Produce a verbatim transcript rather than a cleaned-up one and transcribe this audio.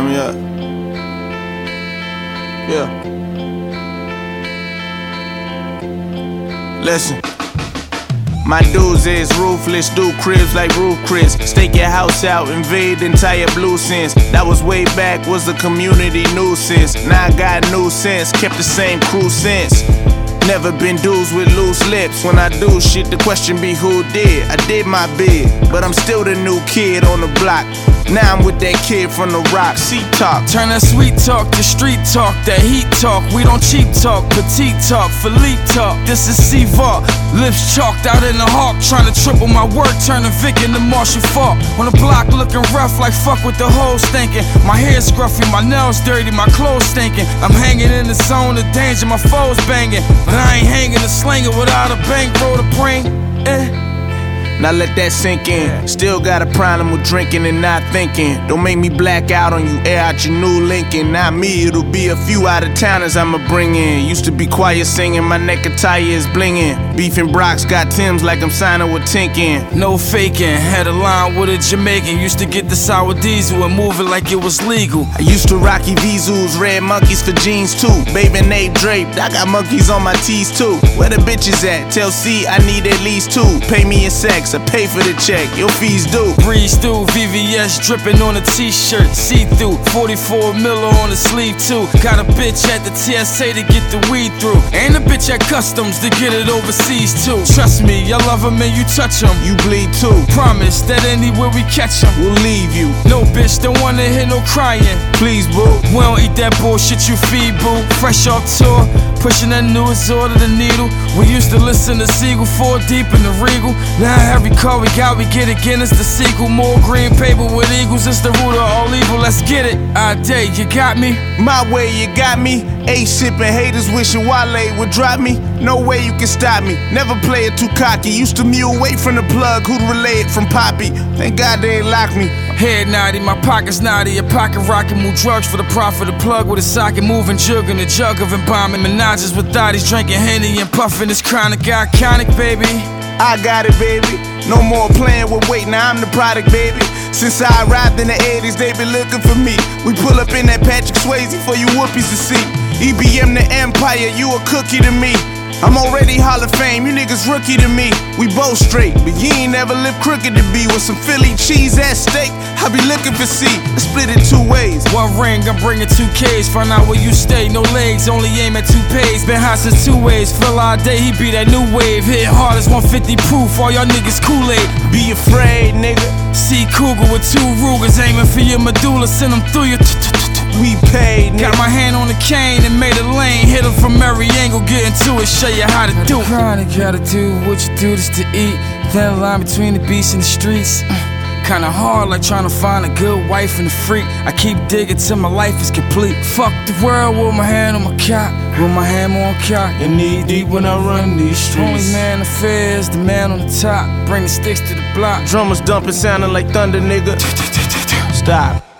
Turn me up. Yeah. Listen. My dudes is ruthless, do cribs like Roof Chris. Stake your house out, invade entire blue sense. That was way back, was a community nuisance. Now I got new sense, kept the same crew sense. Never been dudes with loose lips. When I do shit, the question be who did. I did my bid, but I'm still the new kid on the block. Now I'm with that kid from the rock. C-talk, turn that sweet talk to street talk, that heat talk. We don't cheap talk, petite talk, Philippe talk. This is C-Vault, lips chalked out in the hawk. Trying to triple my work, turning Vic into Marshall Falk. On the block looking rough like fuck with the hoes thinking. My hair's scruffy, my nails dirty, my clothes stinking. I'm hanging in the zone of danger, my foes banging. But I ain't hanging a slinger without a bankroll to bring. Eh. Now let that sink in. Still got a problem with drinking and not thinking. Don't make me black out on you, air out your new Lincoln. Not me, it'll be a few out of towners I'ma bring in. Used to be quiet singing, my neck attire is blinging. Beefing Brock's got Tim's like I'm signing with Tinkin. No faking, had a line with a Jamaican. Used to get the sour diesel and move it like it was legal. I used to rocky Vizus, red monkeys for jeans too. Baby Nate draped, I got monkeys on my tees too. Where the bitches at? Tell C I need at least two. Pay me in sex, I pay for the check, your fees due. Breeze through, V V S dripping on a t-shirt, see-through, forty-four miller on the sleeve too. Got a bitch at the T S A to get the weed through, and a bitch at customs to get it overseas too. Trust me, I love them and you touch them, you bleed too. Promise that anywhere we catch them, we'll leave you. No bitch don't wanna hear no crying, please boo. We don't eat that bullshit you feed boo. Fresh off tour, pushing that new Azor to the needle. We used to listen to Siegel, four deep in the Regal. Now every car we got, we get again, it's the sequel. More green paper with eagles, it's the root of all evil. Let's get it. I day, you got me? My way, you got me. A shipping haters wishing Wale would drop me. No way you can stop me. Never play it too cocky. Used to mule away from the plug, who'd relay it from Poppy. Thank God they ain't locked me. Head naughty, my pocket's naughty. A pocket rocket, move drugs for the profit. A plug with a socket, moving jug in a jug of embalming. Menages with thotties, drinking Henny and puffing. It's chronic, iconic, baby. I got it, baby. No more playing with weight, now I'm the product, baby. Since I arrived in the eighties, they been looking for me. We pull up in that Patrick Swayze for you whoopies to see. E B M the Empire, you a cookie to me. I'm already Hall of Fame, you niggas rookie to me. We both straight, but you ain't never lived crooked to be. With some Philly cheese at steak, I be looking for C. Let's split it two ways. One ring, I'm bringing two K's. Find out where you stay, no legs, only aim at two pays. Been hot since two ways, feel all day, he be that new wave. Hit hard as one fifty proof, all y'all niggas Kool-Aid. Be afraid, nigga. See Cougar with two Rugers, aiming for your medulla, send them through your we paid, nigga. Got my hand on the cane and made a lane. Hit him from every angle, get into it, show you how to do it. Chronic, gotta do what you do this to eat. Thin line between the beast and the streets. Kinda hard, like trying to find a good wife and a freak. I keep digging till my life is complete. Fuck the world with my hand on my cock, with my hammer on cock. And knee deep when I run these streets. Only man affairs, the man on the top. Bring the sticks to the block. Drummers dumping, sounding like thunder, nigga. Stop.